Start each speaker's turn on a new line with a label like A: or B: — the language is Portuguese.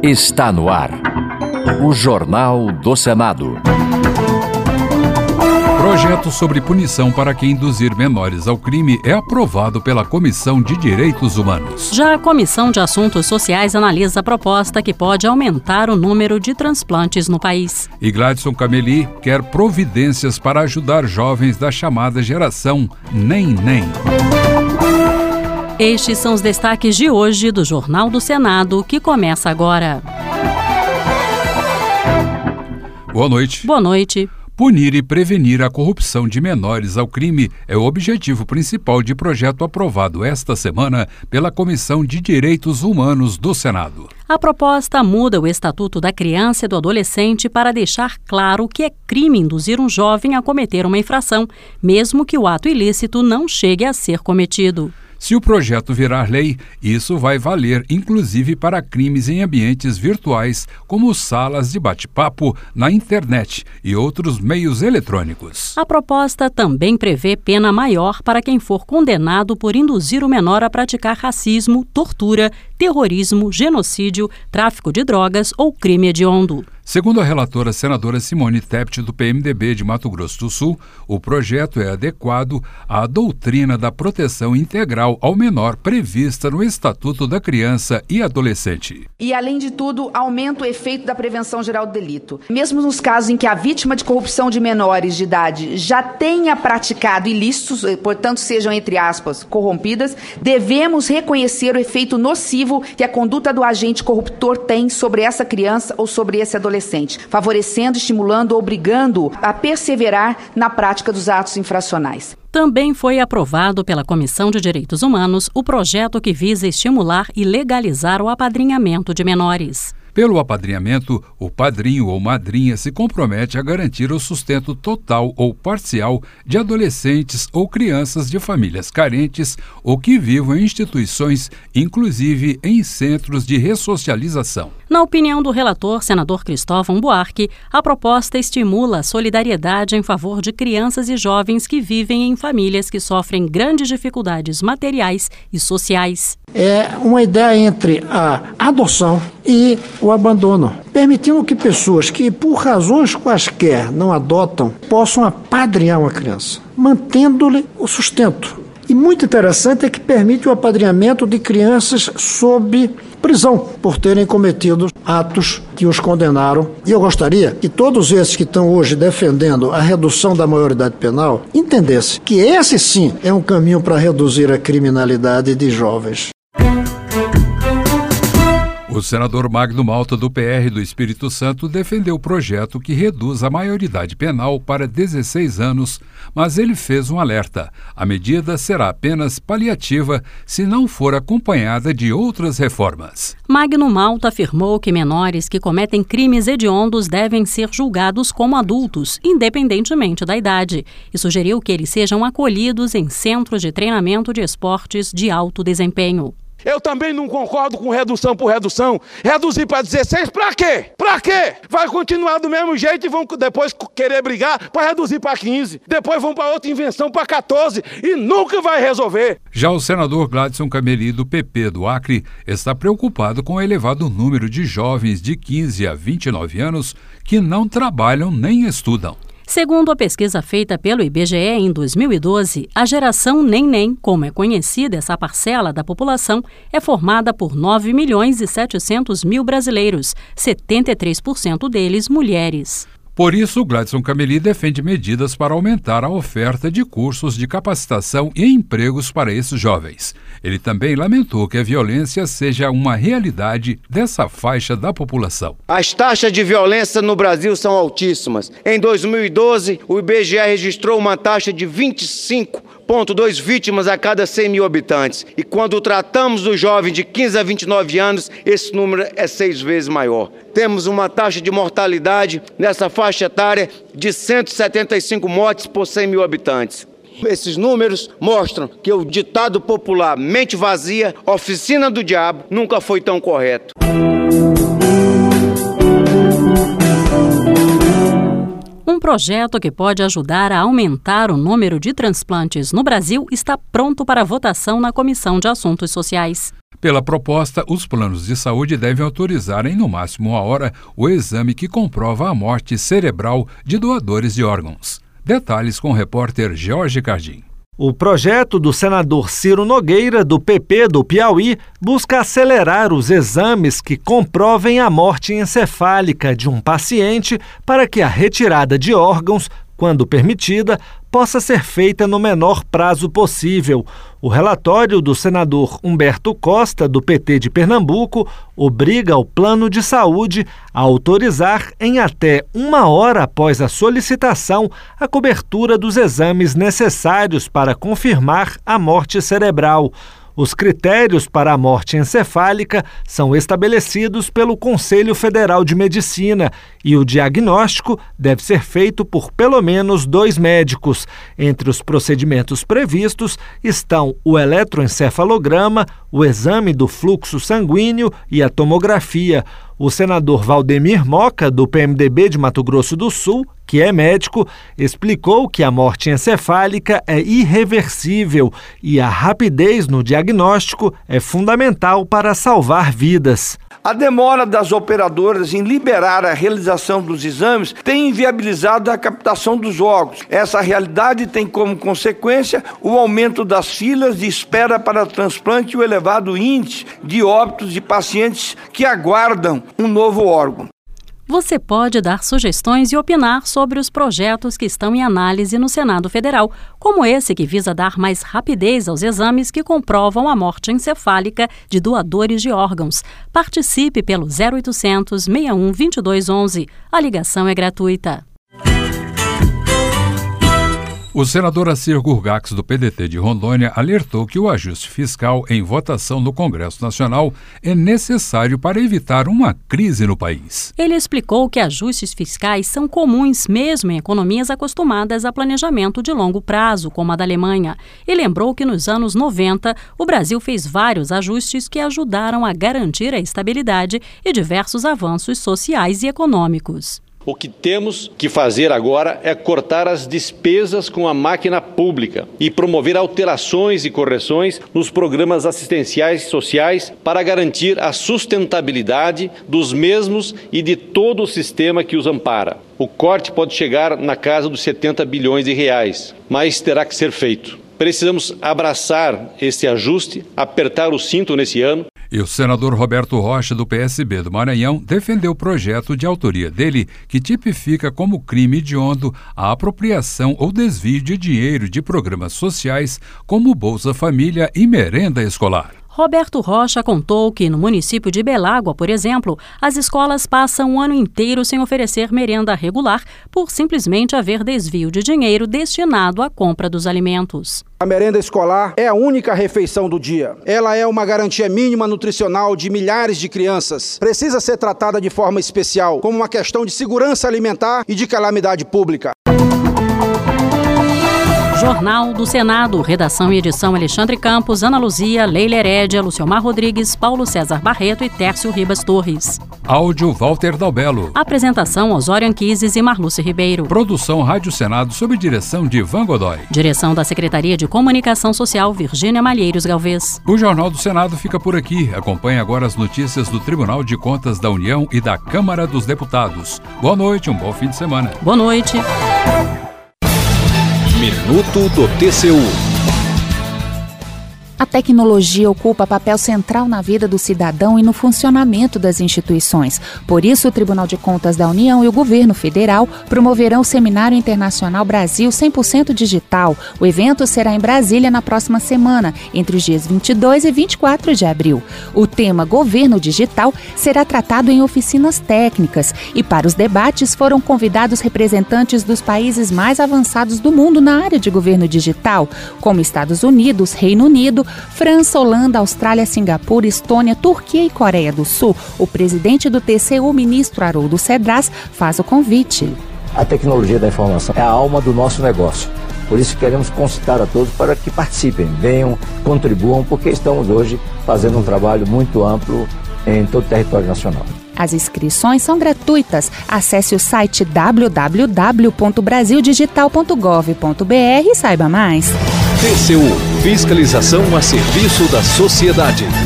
A: Está no ar. O Jornal do Senado.
B: Projeto sobre punição para quem induzir menores ao crime é aprovado pela Comissão de Direitos Humanos.
C: Já a Comissão de Assuntos Sociais analisa a proposta que pode aumentar o número de transplantes no país.
B: E Gladson Cameli quer providências para ajudar jovens da chamada geração Nem-Nem.
C: Estes são os destaques de hoje do Jornal do Senado, que começa agora.
B: Boa noite.
C: Boa noite.
B: Punir e prevenir a corrupção de menores ao crime é o objetivo principal de projeto aprovado esta semana pela Comissão de Direitos Humanos do Senado.
C: A proposta muda o Estatuto da Criança e do Adolescente para deixar claro que é crime induzir um jovem a cometer uma infração, mesmo que o ato ilícito não chegue a ser cometido.
B: Se o projeto virar lei, isso vai valer inclusive para crimes em ambientes virtuais, como salas de bate-papo na internet e outros meios eletrônicos.
C: A proposta também prevê pena maior para quem for condenado por induzir o menor a praticar racismo, tortura, terrorismo, genocídio, tráfico de drogas ou crime hediondo.
B: Segundo a relatora senadora Simone Tebet, do PMDB de Mato Grosso do Sul, o projeto é adequado à doutrina da proteção integral ao menor prevista no Estatuto da Criança e Adolescente.
D: E, além de tudo, aumenta o efeito da prevenção geral do delito. Mesmo nos casos em que a vítima de corrupção de menores de idade já tenha praticado ilícitos, portanto sejam, entre aspas, corrompidas, devemos reconhecer o efeito nocivo que a conduta do agente corruptor tem sobre essa criança ou sobre esse adolescente, favorecendo, estimulando ou obrigando a perseverar na prática dos atos infracionais.
C: Também foi aprovado pela Comissão de Direitos Humanos o projeto que visa estimular e legalizar o apadrinhamento de menores.
B: Pelo apadrinhamento, o padrinho ou madrinha se compromete a garantir o sustento total ou parcial de adolescentes ou crianças de famílias carentes ou que vivam em instituições, inclusive em centros de ressocialização.
C: Na opinião do relator, senador Cristóvão Buarque, a proposta estimula a solidariedade em favor de crianças e jovens que vivem em famílias que sofrem grandes dificuldades materiais e sociais.
E: É uma ideia entre a adoção e o abandono, permitindo que pessoas que, por razões quaisquer, não adotam, possam apadrinhar uma criança, mantendo-lhe o sustento. E muito interessante é que permite o apadrinhamento de crianças sob prisão por terem cometido atos que os condenaram. E eu gostaria que todos esses que estão hoje defendendo a redução da maioridade penal entendessem que esse sim é um caminho para reduzir a criminalidade de jovens.
B: O senador Magno Malta, do PR do Espírito Santo, defendeu o projeto que reduz a maioridade penal para 16 anos, mas ele fez um alerta. A medida será apenas paliativa se não for acompanhada de outras reformas.
C: Magno Malta afirmou que menores que cometem crimes hediondos devem ser julgados como adultos, independentemente da idade, e sugeriu que eles sejam acolhidos em centros de treinamento de esportes de alto desempenho.
F: Eu também não concordo com redução por redução. Reduzir para 16, para quê? Para quê? Vai continuar do mesmo jeito e vão depois querer brigar para reduzir para 15. Depois vão para outra invenção para 14 e nunca vai resolver.
B: Já o senador Gladson Cameli, do PP do Acre, está preocupado com o elevado número de jovens de 15 a 29 anos que não trabalham nem estudam.
C: Segundo a pesquisa feita pelo IBGE em 2012, a geração Nem-Nem, como é conhecida essa parcela da população, é formada por 9.700.000 brasileiros, 73% deles mulheres.
B: Por isso, Gladson Cameli defende medidas para aumentar a oferta de cursos de capacitação e empregos para esses jovens. Ele também lamentou que a violência seja uma realidade dessa faixa da população.
G: As taxas de violência no Brasil são altíssimas. Em 2012, o IBGE registrou uma taxa de 25,2 vítimas a cada 100 mil habitantes. E quando tratamos dos jovens de 15 a 29 anos, esse número é 6 vezes maior. Temos uma taxa de mortalidade nessa faixa etária de 175 mortes por 100 mil habitantes. Esses números mostram que o ditado popular mente vazia, oficina do diabo, nunca foi tão correto.
C: Um projeto que pode ajudar a aumentar o número de transplantes no Brasil está pronto para votação na Comissão de Assuntos Sociais.
B: Pela proposta, os planos de saúde devem autorizar em no máximo 1 hora o exame que comprova a morte cerebral de doadores de órgãos. Detalhes com o repórter Jorge Cardim.
H: O projeto do senador Ciro Nogueira, do PP do Piauí, busca acelerar os exames que comprovem a morte encefálica de um paciente para que a retirada de órgãos, quando permitida, possa ser feita no menor prazo possível. O relatório do senador Humberto Costa, do PT de Pernambuco, obriga o plano de saúde a autorizar em até 1 hora após a solicitação a cobertura dos exames necessários para confirmar a morte cerebral. Os critérios para a morte encefálica são estabelecidos pelo Conselho Federal de Medicina e o diagnóstico deve ser feito por pelo menos 2 médicos. Entre os procedimentos previstos estão o eletroencefalograma, o exame do fluxo sanguíneo e a tomografia. O senador Valdemir Moca, do PMDB de Mato Grosso do Sul, que é médico, explicou que a morte encefálica é irreversível e a rapidez no diagnóstico é fundamental para salvar vidas.
I: A demora das operadoras em liberar a realização dos exames tem inviabilizado a captação dos órgãos. Essa realidade tem como consequência o aumento das filas de espera para transplante e o elevado índice de óbitos de pacientes que aguardam um novo órgão.
C: Você pode dar sugestões e opinar sobre os projetos que estão em análise no Senado Federal, como esse que visa dar mais rapidez aos exames que comprovam a morte encefálica de doadores de órgãos. Participe pelo 0800 61 2211. A ligação é gratuita.
B: O senador Assir Gurgax, do PDT de Rondônia, alertou que o ajuste fiscal em votação no Congresso Nacional é necessário para evitar uma crise no país.
C: Ele explicou que ajustes fiscais são comuns mesmo em economias acostumadas a planejamento de longo prazo, como a da Alemanha, e lembrou que nos anos 90 o Brasil fez vários ajustes que ajudaram a garantir a estabilidade e diversos avanços sociais e econômicos.
J: O que temos que fazer agora é cortar as despesas com a máquina pública e promover alterações e correções nos programas assistenciais sociais para garantir a sustentabilidade dos mesmos e de todo o sistema que os ampara. O corte pode chegar na casa dos 70 bilhões de reais, mas terá que ser feito. Precisamos abraçar esse ajuste, apertar o cinto nesse ano.
B: E o senador Roberto Rocha, do PSB do Maranhão, defendeu o projeto de autoria dele que tipifica como crime hediondo a apropriação ou desvio de dinheiro de programas sociais como Bolsa Família e merenda escolar.
C: Roberto Rocha contou que no município de Belágua, por exemplo, as escolas passam o ano inteiro sem oferecer merenda regular por simplesmente haver desvio de dinheiro destinado à compra dos alimentos.
K: A merenda escolar é a única refeição do dia. Ela é uma garantia mínima nutricional de milhares de crianças. Precisa ser tratada de forma especial, como uma questão de segurança alimentar e de calamidade pública.
C: Jornal do Senado, redação e edição Alexandre Campos, Ana Luzia, Leila Herédia, Luciomar Rodrigues, Paulo César Barreto e Tércio Ribas Torres.
B: Áudio Walter Dalbello.
C: Apresentação Osório Anquises e Marluce Ribeiro.
B: Produção Rádio Senado sob direção de Ivan Godoy.
C: Direção da Secretaria de Comunicação Social Virgínia Malheiros Galvez.
B: O Jornal do Senado fica por aqui. Acompanhe agora as notícias do Tribunal de Contas da União e da Câmara dos Deputados. Boa noite, um bom fim de semana.
C: Boa noite.
A: Minuto do TCU.
L: A tecnologia ocupa papel central na vida do cidadão e no funcionamento das instituições. Por isso, o Tribunal de Contas da União e o Governo Federal promoverão o Seminário Internacional Brasil 100% Digital. O evento será em Brasília na próxima semana, entre os dias 22 e 24 de abril. O tema Governo Digital será tratado em oficinas técnicas e para os debates foram convidados representantes dos países mais avançados do mundo na área de governo digital, como Estados Unidos, Reino Unido, França, Holanda, Austrália, Singapura, Estônia, Turquia e Coreia do Sul. O presidente do TCU, ministro Haroldo Cedras, faz o convite.
M: A tecnologia da informação é a alma do nosso negócio. Por isso queremos concitar a todos para que participem, venham, contribuam, porque estamos hoje fazendo um trabalho muito amplo em todo o território nacional.
L: As inscrições são gratuitas. Acesse o site www.brasildigital.gov.br e saiba mais.
A: TCU, fiscalização a serviço da sociedade.